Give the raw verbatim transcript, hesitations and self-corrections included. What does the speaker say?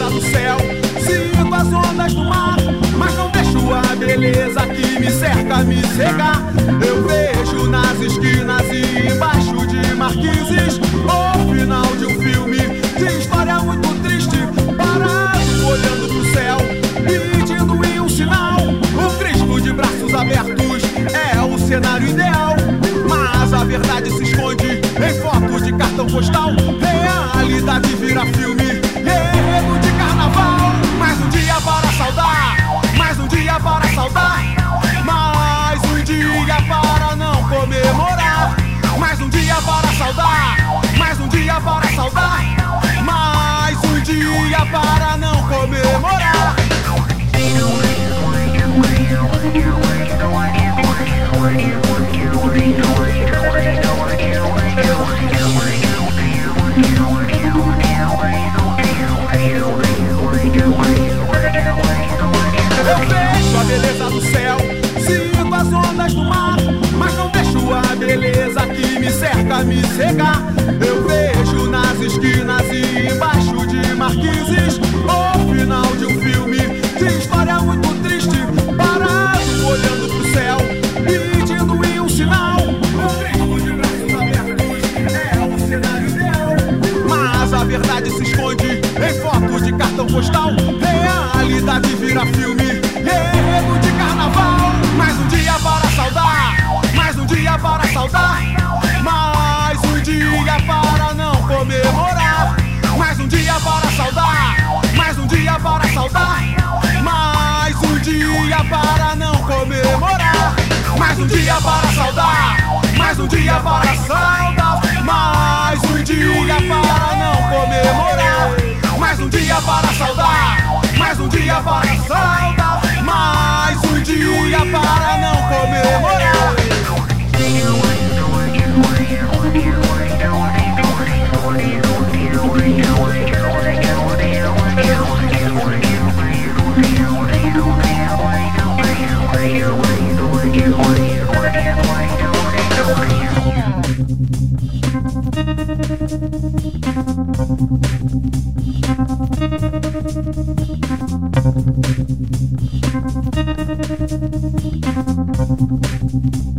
beleza do céu, sinto as ondas do mar, mas não deixo a beleza que me cerca me cegar. Eu vejo nas esquinas e embaixo de marquises o final de um filme de história muito triste, parado olhando pro céu, pedindo em um sinal. O Cristo de braços abertos é o cenário ideal, mas a verdade se esconde em fotos de cartão postal. Realidade vira filme, enredo de carnaval. Mais um dia para saudar, mais um dia para saudar, mais um dia para não comemorar. Mais um dia para saudar, mais um dia para saudar, mais um dia para não comemorar. Eu vejo a beleza do céu, sinto as ondas do mar, mas não deixo a beleza que me cerca me cegar. Eu vejo nas esquinas e embaixo de marquises o final de um filme de história muito triste, parado olhando pro céu, pedindo em um sinal. O Cristo de braços abertos é o cenário ideal, mas a verdade se esconde em fotos de cartão postal. Realidade vira filme, enredo de carnaval. Mais um dia para saudar, mais um dia para saudar, mais um dia para não comemorar. Mais um dia para saudar, mais um dia para saudar, mais um dia para não comemorar. Mais um dia para saudar, mais um dia para saudar, mais um dia para não comemorar. Mais um dia para saudar, mais um dia para saudar, mais um dia para não comemorar. Thank you.